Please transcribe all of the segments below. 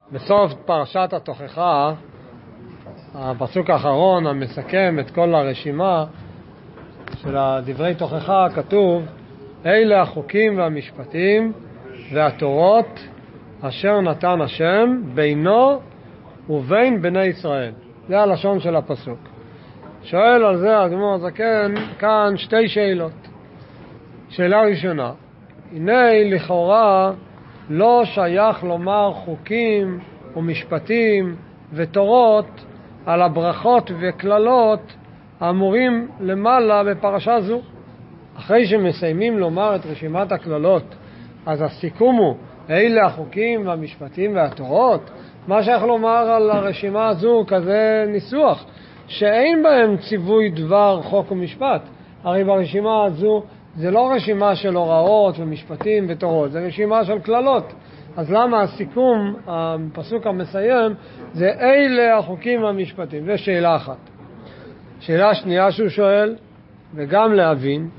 בסוף פרשת התוכחה, הפסוק האחרון המסכם את כל הרשימה של דברי תוכחה, כתוב: אלה החוקים והמשפטים והתורות אשר נתן השם בינו ובין בני ישראל. זה הלשון של הפסוק. שואל על זה האדמו"ר הזקן כאן שתי שאלות. שאלה ראשונה, הנה לכאורה לא שייך לומר חוקים ומשפטים ותורות על הברכות וכללות האמורים למעלה בפרשה זו. אחרי שמסיימים לומר את רשימת הכללות, אז הסיכום הוא אלה החוקים והמשפטים והתורות. מה שייך לומר על הרשימה הזו כזה ניסוח שאין בהם ציווי דבר חוק ומשפט? הרי ברשימה הזו זה לא רשימה של הוראות ומשפטים ותורות, זה רשימה של כללות. אז למה הסיכום, הפסוק המסיים, זה אלה החוקים והמשפטים? זה שאלה אחת. שאלה שנייה שהוא שואל, וגם להבין,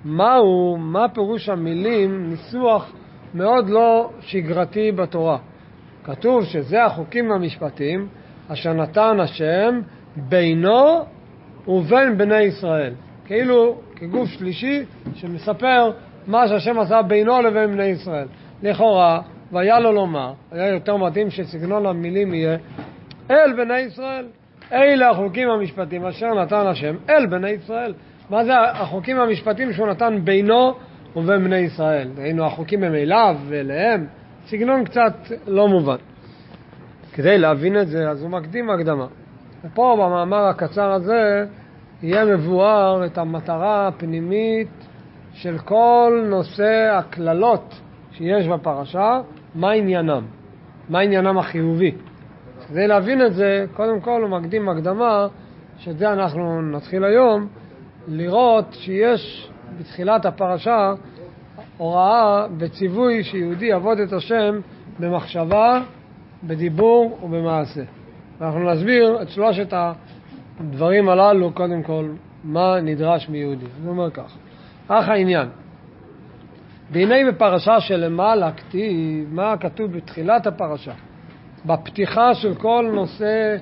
מה פירוש המילים, ניסוח מאוד לא שגרתי בתורה. כתוב שזה החוקים והמשפטים אשר נתן השם בינו ובין בני ישראל. כאילו כגוף שלישי שמספר מה שהשם עשה בינו לבין בני ישראל. לכאורה, והיה לו לומר, היה יותר מתאים שסגנון המילים יהיה אל בני ישראל. אלה החוקים המשפטים אשר נתן השם אל בני ישראל. מה זה החוקים המשפטים שהוא נתן בינו ובין בני ישראל? היינו החוקים הם אליו ואליהם. סגנון קצת לא מובן. כדי להבין את זה, אז הוא מקדים הקדמה. ופה במאמר הקצר הזה יהיה מבואר את המטרה הפנימית של כל נושא הכללות שיש בפרשה, מה עניינם, מה עניינם החיובי. כדי להבין את זה, קודם כל הוא מקדים הקדמה, שזה אנחנו נתחיל היום, לראות שיש בתחילת הפרשה הוראה בציווי שיהודי יעבוד את השם במחשבה, בדיבור ובמעשה. ואנחנו נסביר את שלושת הדברים הללו, קודם כל, מה נדרש מיהודי. זה אומר כך. אך העניין, והנה בפרשה שלמעלה כתיב, מה כתוב בתחילת הפרשה? בפתיחה של כל נושא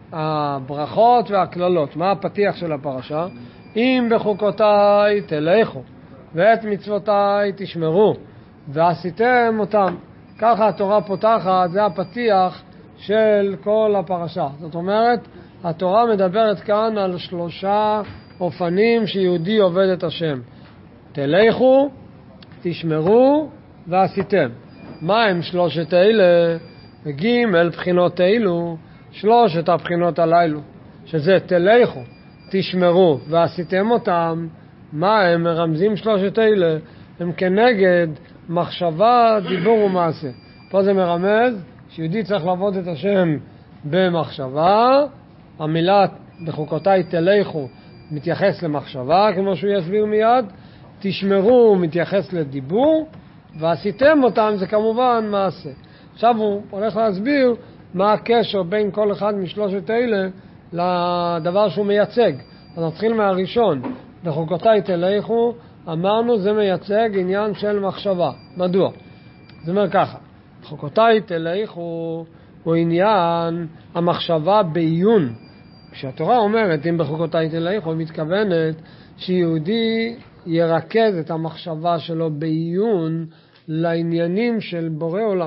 הברכות והכללות. מה הפתיח של הפרשה? אם בחוקותיי תלכו, ואת מצוותיי תשמרו, ועשיתם אותם. ככה התורה פותחת, זה הפתיח של כל הפרשה. זאת אומרת, התורה מדברת כאן על 3 אופנים שיהודי עובד את השם. תלכו, תשמרו ועשיתם. מה הם 3 אלה? ג' בחינות אלו, 3 הבחינות הללו, שזה תלכו, תשמרו ועשיתם אותם. מה הם מרמזים 3 אלה? הם כנגד מחשבה, דיבור ומעשה. פה זה מרמז שיהודי צריך לעבוד את השם במחשבה. המילה בחוקותיי תלכו מתייחס למחשבה, כמו שהוא יסביר מיד. תשמרו מתייחס לדיבור, ועשיתם אותם זה כמובן מעשה. עכשיו הוא הולך להסביר מה הקשר בין כל אחד מ3 אלה לדבר שהוא מייצג. אז נתחיל מהראשון. בחוקותיי תלכו, אמרנו זה מייצג עניין של מחשבה. מדוע? זה אומר ככה, בחוקותיי תלכו הוא עניין המחשבה בעיון. כשהתורה אומרת אם בחוקותיי תלכו, היא מתכוונת שיהודי ירכז את המחשבה שלו בעיון לעניינים של בורא עולם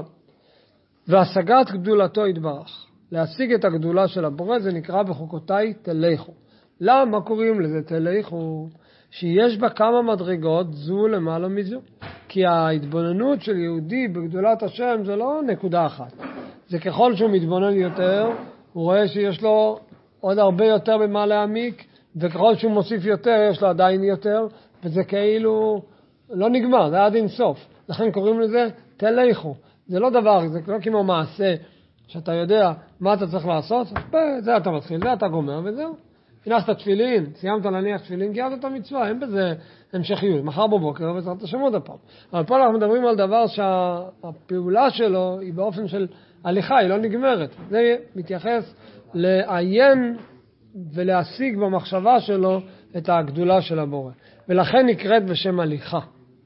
והשגת גדולתו יתברך. להשיג את הגדולה של הבורא זה נקרא בחוקותיי תלכו. למה קוראים לזה תלכו? שיש בה כמה מדרגות זו למעלה מזו. כי ההתבוננות של יהודי בגדולת השם זה לא נקודה אחת. זה ככל שהוא מתבונן יותר, הוא רואה שיש לו עוד הרבה יותר במה להעמיק, וככל שהוא מוסיף יותר, יש לו עדיין יותר, וזה כאילו לא נגמר, זה עד אין סוף. לכן קוראים לזה תלכו. זה לא דבר, זה לא כמו מעשה, שאתה יודע מה אתה צריך לעשות, זה אתה מתחיל, זה אתה גומר, וזהו. הנחת תפילין, סיימת להניח תפילין, גיירת את המצווה, אין בזה המשכיות. מחר בבוקר, בעזרת השם עוד הפעם. אבל פה אנחנו מדברים על דבר שהפעולה שלו היא באופן של הליכה, היא לא נגמרת. זה מתייחס לעיין ולהשיג במחשבה שלו את הגדולה של הבורא. ולכן נקראת בשם הליכה.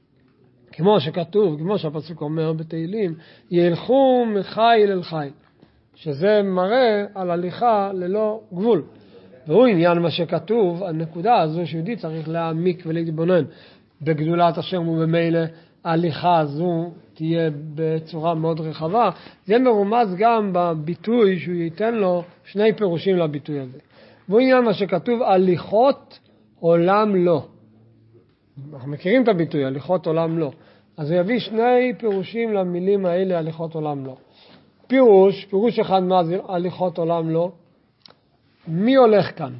כמו שכתוב, כמו שהפסוק אומר בתהילים, ילכו מחיל אל חיל. שזה מראה על הליכה ללא גבול. והוא עניין מה שכתוב, הנקודה הזו שיהודי צריך להעמיק ולהתבונן בגדולת השם, ובמילא ההליכה הזו תהיה בצורה מאוד רחבה. זה מרומז גם בביטוי שהוא ייתן לו שני פירושים לביטוי הזה. והוא עניין מה שכתוב, הליכות עולם לא. אנחנו מכירים את הביטוי, הליכות עולם לא. אז הוא יביא שני פירושים למילים האלה, הליכות עולם לא. פירוש אחד מה זה הליכות עולם לא. מי הולך כאן?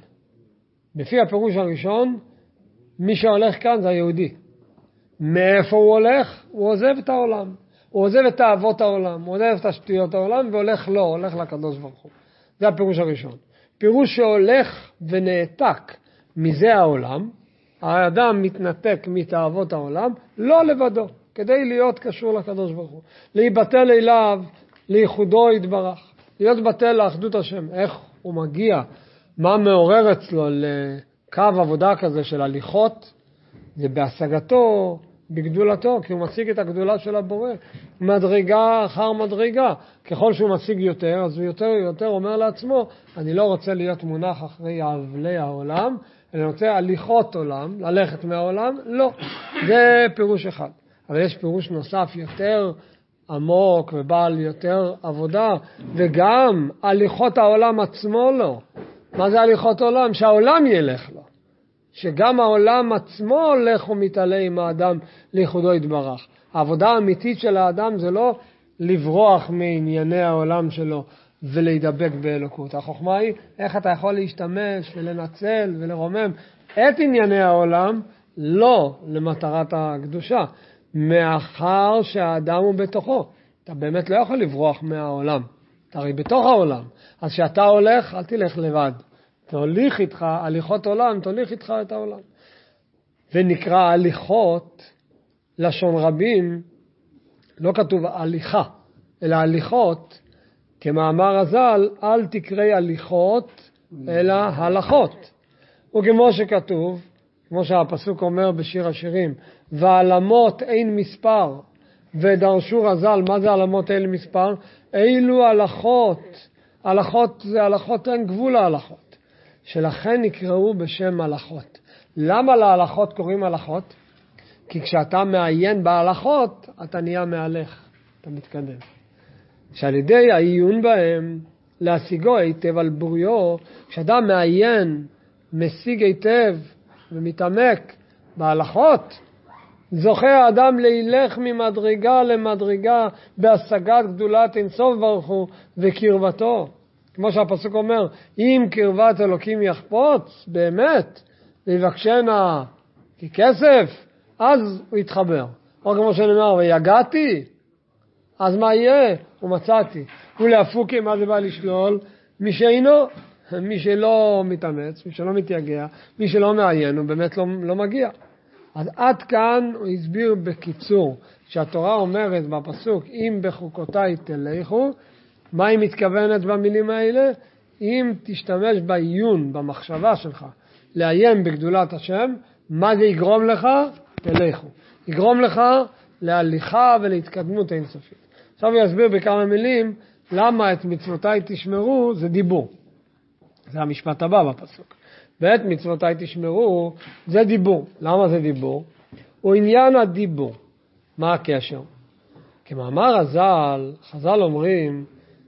לפי הפירוש הראשון, מי שהולך כאן זה היהודי. מאיפה הוא הולך? הוא עוזב את העולם. הוא עוזב את תאוות העולם, הוא עוזב את השטויות העולם והולך לו, הולך לקדוש ברוך הוא. זה הפירוש הראשון. פירוש שהולך ונעתק מזה העולם, האדם מתנתק מתאוות העולם, לא לבדו, כדי להיות קשור לקדוש ברוך הוא. להיבטל אליו, לייחודו יתברך, להיות בטל לאחדות השם. איך הוא מגיע? מה מעורר אצלו לקו עבודה כזה של הליכות? זה בהשגתו, בגדולתו, כי הוא משיג את הגדולה של הבורא, מדרגה אחר מדרגה. ככל שהוא משיג יותר, אז הוא יותר אומר לעצמו, אני לא רוצה להיות מונח אחרי אבלי העולם, אני רוצה הליכות עולם, ללכת מהעולם, לא. זה פירוש אחד. אבל יש פירוש נוסף יותר עמוק ובעל יותר עבודה, וגם הליכות העולם עצמו לא. מה זה הליכות עולם? שהעולם ילך לו. שגם העולם עצמו הולך ומתעלה עם האדם לייחודו יתברך. העבודה האמיתית של האדם זה לא לברוח מענייני העולם שלו ולהידבק באלוקות. החוכמה היא איך אתה יכול להשתמש ולנצל ולרומם את ענייני העולם לא למטרת הקדושה. מאחר שהאדם הוא בתוכו. אתה באמת לא יכול לברוח מהעולם. אתה הרי בתוך העולם. אז כשאתה הולך, אל תלך לבד. תוליך איתך, הליכות עולם, תוליך איתך את העולם. ונקרא הליכות, לשון רבים, לא כתוב הליכה, אלא הליכות, כמאמר הז"ל, אל תקראי הליכות, אלא הלכות. וכמו שכתוב, כמו שהפסוק אומר בשיר השירים, והעלמות אין מספר, ודרשו רז"ל, מה זה העלמות אין מספר? אילו הלכות, הלכות זה הלכות, אין גבול להלכות. שלכן נקראו בשם הלכות. למה להלכות קוראים הלכות? כי כשאתה מעיין בהלכות, אתה נהיה מהלך, אתה מתקדם. שעל ידי העיון בהם, להשיגו היטב על בוריו, כשאתה מעיין, משיג היטב ומתעמק בהלכות, זוכה האדם להילך ממדרגה למדרגה בהשגת גדולת אינסוף ברוך הוא וקרבתו. כמו שהפסוק אומר, אם קרבת אלוקים יחפוץ, באמת, ויבקשנה ככסף, אז הוא יתחבר. או כמו שנאמר, ויגעתי, אז מה יהיה? ומצאתי. ולהפוקי, מה זה בא לשלול? מי שאינו, מי שלא מתאמץ, מי שלא מתייגע, מי שלא מעיין, הוא באמת לא מגיע. אז עד כאן הוא הסביר בקיצור, שהתורה אומרת בפסוק, אם בחוקותיי תלכו, מה היא מתכוונת במילים האלה? אם תשתמש בעיון, במחשבה שלך, לעיין בגדולת השם, מה זה יגרום לך? תלכו. יגרום לך להליכה ולהתקדמות אינסופית. עכשיו הוא יסביר בכמה מילים, למה את מצוותיי תשמרו זה דיבור. זה המשפט הבא בפסוק. ואת מצוותיי תשמרו זה דיבור. למה זה דיבור? הוא עניין הדיבור. מה הקשר? כמאמר הז"ל, חז"ל אומרים,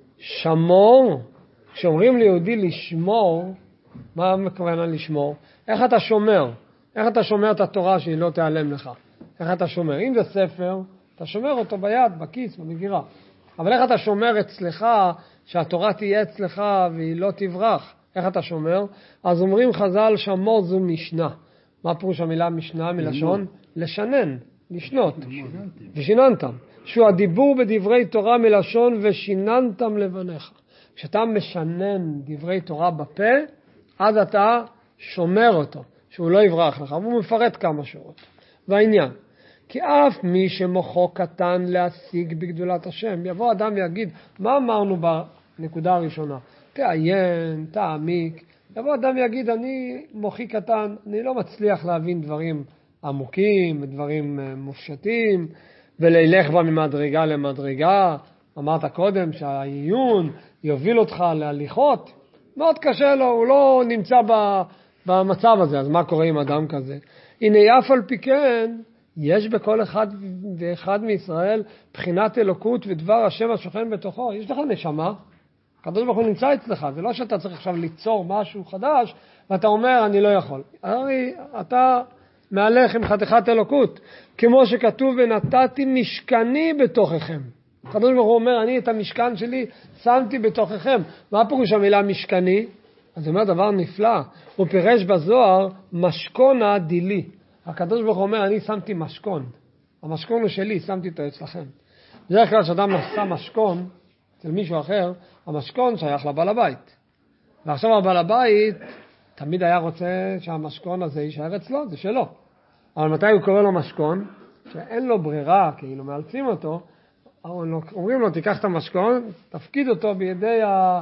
שמור, כשאומרים ליהודי לשמור, מה הכוונה לשמור? איך אתה שומר? איך אתה שומר את התורה שהיא לא תיעלם לך? איך אתה שומר? אם זה ספר, אתה שומר אותו ביד, בכיס, במגירה. אבל איך אתה שומר אצלך, שהתורה תהיה אצלך והיא לא תברח? איך אתה שומר? אז אומרים חז"ל, שמור זו משנה. מה פירוש המילה משנה? מלשון לשנן, לשנות. ושיננתם. שהוא הדיבור בדברי תורה מלשון ושיננתם לבניך. כשאתה משנן דברי תורה בפה, אז אתה שומר אותו, שהוא לא יברח לך. והוא מפרט כמה שורות. והעניין, כי אף מי שמוחו קטן להשיג בגדולת השם, יבוא אדם ויגיד, מה אמרנו בנקודה הראשונה? תעיין, תעמיק. יבוא אדם ויגיד, אני מוחי קטן, אני לא מצליח להבין דברים עמוקים, דברים מופשטים, ולהילך בה ממדרגה למדרגה, אמרת קודם שהעיון יוביל אותך להליכות, מאוד קשה לו, הוא לא נמצא במצב הזה, אז מה קורה עם אדם כזה? הנה אף על פי כן, יש בכל אחד ואחד מישראל בחינת אלוקות ודבר השם השוכן בתוכו. יש לך נשמה, הקדוש ברוך הוא נמצא אצלך, זה לא שאתה צריך עכשיו ליצור משהו חדש, ואתה אומר אני לא יכול. הרי אתה מהלך עם חתיכת אלוקות, כמו שכתוב ונתתי משכני בתוככם. הקדוש ברוך הוא אומר אני את המשכן שלי שמתי בתוככם. מה פירוש המילה משכני? אז זה אומר דבר נפלא, הוא פירש בזוהר משכונה דילי. הקדוש ברוך הוא אומר אני שמתי משכון, המשכון הוא שלי, שמתי אותו אצלכם. בדרך כלל שאדם שם משכון אצל מישהו אחר, המשכון שייך לבעל הבית, ועכשיו הבעל הבית תמיד היה רוצה שהמשכון הזה יישאר אצלו, זה שלו. אבל מתי הוא קורא לו משכון? שאין לו ברירה, כאילו מאלצים אותו, אומרים לו תיקח את המשכון, תפקיד אותו בידי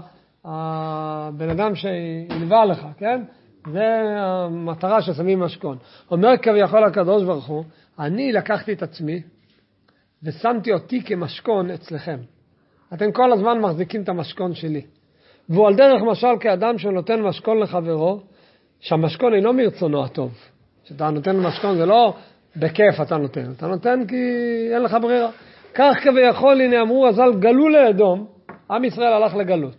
הבן אדם שילווה לך, כן? זה המטרה ששמים משכון. אומר כביכול הקדוש ברוך הוא, אני לקחתי את עצמי ושמתי אותי כמשכון אצלכם. אתם כל הזמן מחזיקים את המשכון שלי. והוא על דרך משל כאדם שנותן משכון לחברו, שהמשכון אינו מרצונו הטוב. שאתה נותן משכון זה לא בכיף אתה נותן כי אין לך ברירה. כך כביכול, הנה אמרו הזל, גלו לאדום, עם ישראל הלך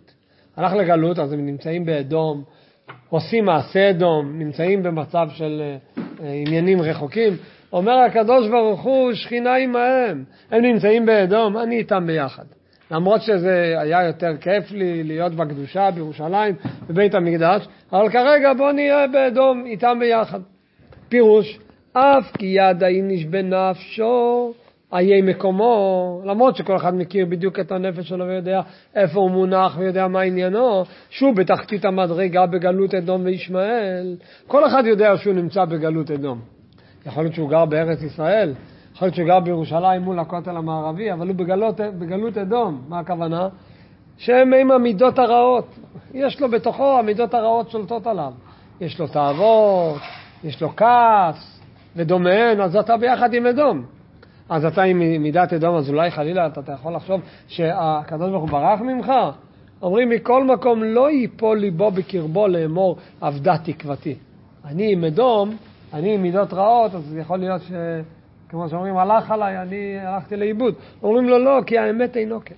לגלות, אז הם נמצאים באדום, עושים מעשה אדום, נמצאים במצב של עניינים רחוקים. אומר הקדוש ברוך הוא, שכינה עמהם, הם נמצאים באדום, אני איתם ביחד. למרות שזה היה יותר כיף לי להיות בקדושה בירושלים, בבית המקדש, אבל כרגע בוא נהיה באדום איתם ביחד. פירוש, אף כי יד האיניש בנפשו, איי מקומו, למרות שכל אחד מכיר בדיוק את הנפש שלו ויודע איפה הוא מונח ויודע מה עניינו, שהוא בתחתית המדרגה בגלות אדום וישמעאל. כל אחד יודע שהוא נמצא בגלות אדום. יכול להיות שהוא גר בארץ ישראל, יכול להיות שהוא גר בירושלים מול הכותל המערבי, אבל הוא בגלות אדום. מה הכוונה? שהם עם המידות הרעות. יש לו בתוכו, המידות הרעות שולטות עליו. יש לו תאוות, יש לו כעס ודומיהן, אז אתה ביחד עם אדום. אז אתה עם מידת אדום, אז אולי חלילה אתה יכול לחשוב שהקדוש ברוך הוא ברח ממך. אומרים מכל מקום לא ייפול ליבו בקרבו לאמור עבדה תקוותי. אני עם אדום, אני עם מידות רעות, אז יכול להיות כמו שאומרים הלך עליי, אני הלכתי לאיבוד. אומרים לו לא, כי האמת אינו כן.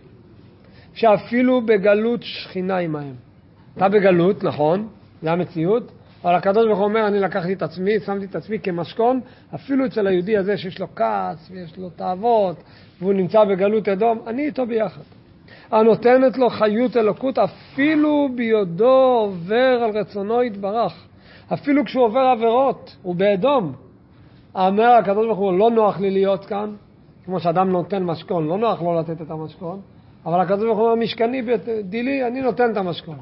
שאפילו בגלות שכינה עמהם. אתה בגלות, נכון, זה המציאות, אבל הקדוש ברוך הוא אומר, אני לקחתי את עצמי, שמתי את עצמי כמשכון, אפילו אצל היהודי הזה שיש לו כעס ויש לו תאוות, והוא נמצא בגלות אדום, אני איתו ביחד. הנותנת לו חיות אלוקות, אפילו ביודו עובר על רצונו יתברך. אפילו כשהוא עובר עבירות, הוא באדום. אומר הקדוש ברוך הוא, לא נוח לי להיות כאן, כמו שאדם נותן משכון, לא נוח לו לתת את המשכון, אבל הקדוש ברוך הוא אומר, משכני דילי, אני נותן את המשכון.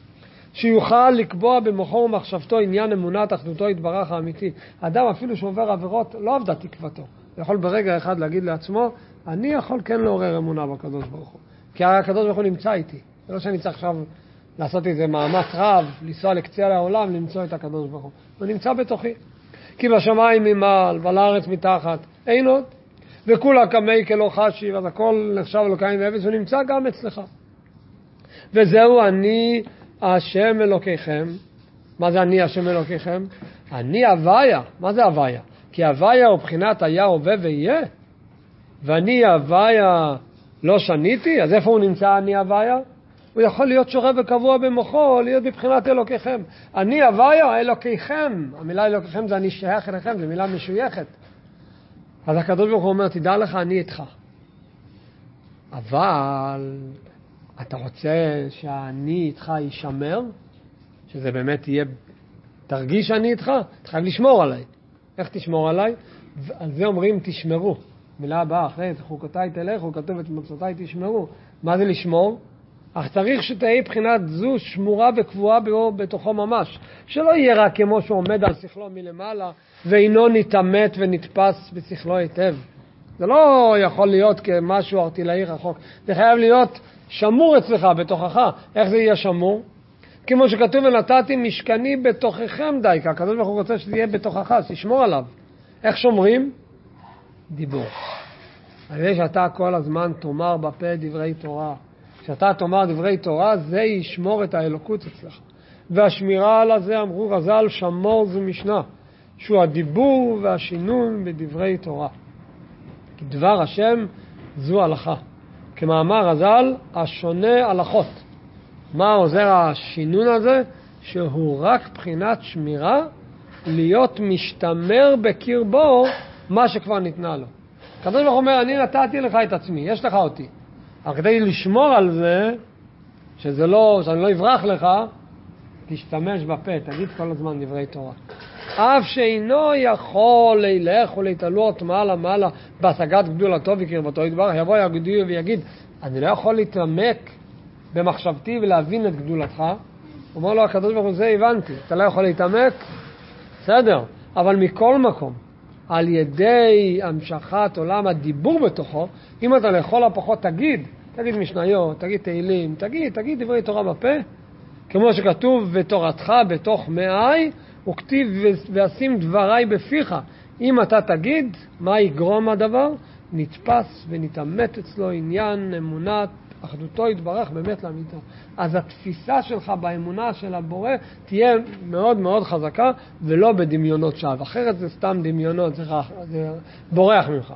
שיוכל לקבוע במוחו ומחשבתו עניין אמונת אחדותו יתברך האמיתי. אדם אפילו שעובר עבירות, לא עבדה תקוותו. הוא יכול ברגע אחד להגיד לעצמו, אני יכול כן לעורר אמונה בקדוש ברוך הוא. כי הקדוש ברוך הוא נמצא איתי. זה לא שאני צריך עכשיו לעשות איזה מאמץ רב, לנסוע לקצה העולם, למצוא את הקדוש ברוך הוא. הוא נמצא בתוכי. כי בשמיים ממעל ועל הארץ מתחת, אין עוד. וכולה כמי כלא חשיב, אז הכל נחשב אלוקיים ואפס, הוא נמצא גם אצלך. וזהו אני השם אלוקיכם. מה זה אני השם אלוקיכם? אני הוויה. מה זה הוויה? כי הוויה הוא בחינת היה, הווה ויהיה. ואני הוויה לא שניתי, אז איפה הוא נמצא אני הוויה? הוא יכול להיות שורה וקבוע במוחו, להיות בבחינת אלוקיכם. אני הוויה אלוקיכם. המילה אלוקיכם זה אני שייך אליכם, זה מילה משויכת. אז הקדוש ברוך הוא אומר, תדע לך, אני איתך. אבל אתה רוצה שאני איתך יישמר? שזה באמת יהיה, תרגיש שאני איתך? אתה חייב לשמור עליי. איך תשמור עליי? על זה אומרים תשמרו. מילה הבאה, אחרי חוקותיי תלכו, כתוב את מצוותיי תשמרו. מה זה לשמור? אך צריך שתהיה בחינת זו שמורה וקבועה בתוכו ממש. שלא יהיה רק כמו שעומד על שכלו מלמעלה, ואינו נתאמת ונתפס בשכלו היטב. זה לא יכול להיות כמשהו ארטילאי רחוק. זה חייב להיות שמור אצלך, בתוכך. איך זה יהיה שמור? כמו שכתוב, ונתתי משכני בתוככם דייקה. הקדוש ברוך הוא רוצה שזה יהיה בתוכך, תשמור עליו. איך שומרים? דיבור. על ידי שאתה כל הזמן תאמר בפה דברי תורה. כשאתה תאמר דברי תורה, זה ישמור את האלוקות אצלך. והשמירה על הזה, אמרו רז"ל, שמור זו משנה, שהוא הדיבור והשינון בדברי תורה. כי דבר השם זו הלכה. כמאמר רז"ל, השונה הלכות. מה עוזר השינון הזה? שהוא רק בחינת שמירה, להיות משתמר בקרבו מה שכבר ניתנה לו. הקדוש ברוך הוא אומר, אני נתתי לך את עצמי, יש לך אותי. אבל כדי לשמור על זה, שאני לא אברח לך, תשתמש בפה, תגיד כל הזמן דברי תורה. אף שאינו יכול לילך ולהתעלות מעלה בהשגת גדולתו וקרבתו יתברך, יבוא יהודי ויגיד, אני לא יכול להתעמק במחשבתי ולהבין את גדולתך. אומר לו הקדוש ברוך הוא, זה הבנתי, אתה לא יכול להתעמק, בסדר, אבל מכל מקום, על ידי המשכת עולם הדיבור בתוכו, אם אתה לכל הפחות תגיד משניות, תגיד תהילים, תגיד דברי תורה בפה, כמו שכתוב בתורתך בתוך מעי, וכתיב ואשים דבריי בפיך. אם אתה תגיד, מה יגרום הדבר? נתפס ונתאמת אצלו עניין אמונת אחדותו יתברך באמת לאמיתה. אז התפיסה שלך באמונה של הבורא תהיה מאוד מאוד חזקה, ולא בדמיונות שווא. אחרת זה סתם דמיונות, זה בורח ממך.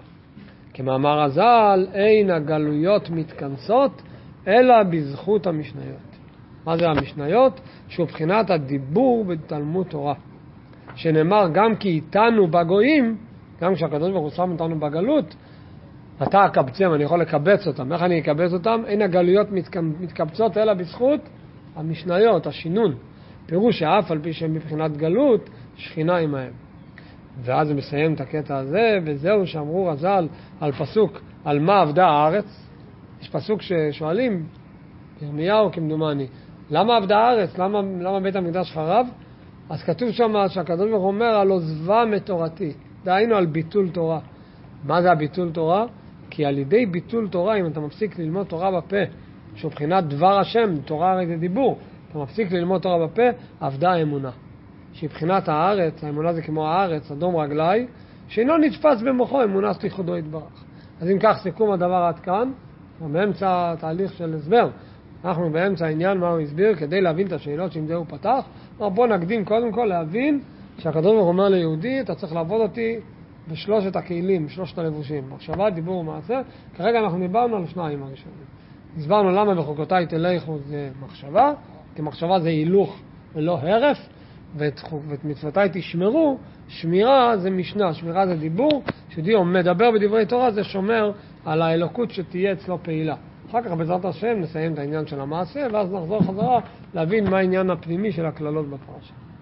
כמאמר רז"ל, אין הגלויות מתכנסות, אלא בזכות המשניות. מה זה המשניות? שהוא בחינת הדיבור בתלמוד תורה. שנאמר גם כי איתנו בגויים, גם כשהקדוש ברוך הוא שם אותנו בגלות, אתה הקבצם, אני יכול לקבץ אותם. איך אני אקבץ אותם? אין הגלויות מתקבצות אלא בזכות המשניות, השינון. פירוש שאף על פי שהם מבחינת גלות, שכינה עמהם. ואז הם מסיים את הקטע הזה, וזהו שאמרו רז"ל על פסוק, על מה עבדה הארץ. יש פסוק ששואלים, ירמיהו כמדומני, למה עבדה הארץ? למה בית המקדש חרב? אז כתוב שם שהקדוש ברוך הוא אומר על עוזבה מתורתי, דהיינו על ביטול תורה. מה זה הביטול תורה? כי על ידי ביטול תורה, אם אתה מפסיק ללמוד תורה בפה, שהוא בחינת דבר השם, תורה הרי זה דיבור, אתה מפסיק ללמוד תורה בפה, עבדה האמונה. שהיא בחינת הארץ, האמונה זה כמו הארץ, אדום רגלי, שאינו נתפס במוחו, אמונה סליחותו יתברך. אז אם כך סיכום הדבר עד כאן, באמצע תהליך של הסבר, אנחנו באמצע העניין מה הוא הסביר, כדי להבין את השאלות שעם זה הוא פתח. בוא נקדים קודם כל להבין שהקדוש ברוך הוא אומר ליהודי, אתה צריך לעבוד אותי בשלושת הכלים, שלושת הלבושים, מחשבה, דיבור ומעשה. כרגע אנחנו דיברנו על שניים הראשונים. הסברנו למה בחוקותיי תלכו זה מחשבה, כי מחשבה זה הילוך ולא הרף, ואת מצוותיי תשמרו, שמירה זה משנה, שמירה זה דיבור, שדיור מדבר בדברי תורה זה שומר על האלוקות שתהיה אצלו פעילה. אחר כך בעזרת השם נסיים את העניין של המעשה, ואז נחזור חזרה להבין מה העניין הפנימי של הכללות בפרשה.